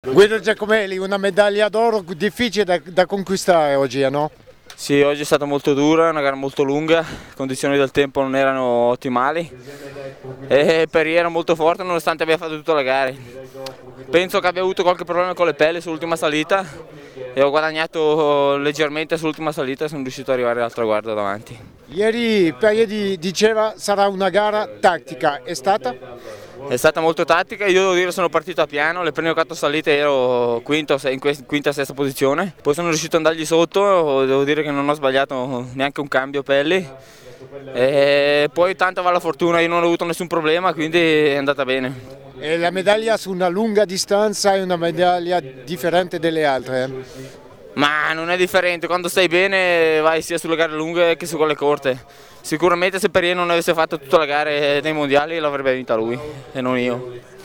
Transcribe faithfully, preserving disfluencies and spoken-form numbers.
Guido Giacomelli, una medaglia d'oro difficile da, da conquistare oggi, no? Sì, oggi è stata molto dura, una gara molto lunga, le condizioni del tempo non erano ottimali e Peri era molto forte nonostante abbia fatto tutta la gara. Penso che abbia avuto qualche problema con le pelle sull'ultima salita e ho guadagnato leggermente sull'ultima salita e sono riuscito ad arrivare al traguardo davanti. Ieri Peri diceva sarà una gara tattica, è stata? È stata molto tattica, io devo dire sono partito a piano, le prime quattro salite ero quinta, in quinta sesta posizione, poi sono riuscito ad andargli sotto, devo dire che non ho sbagliato neanche un cambio pelli e poi tanto va la fortuna, io non ho avuto nessun problema, quindi è andata bene. E la medaglia su una lunga distanza è una medaglia differente dalle altre? Eh? Ma non è differente, quando stai bene vai sia sulle gare lunghe che su quelle corte. Sicuramente se Peri non avesse fatto tutta la gara dei mondiali l'avrebbe vinta lui e non io.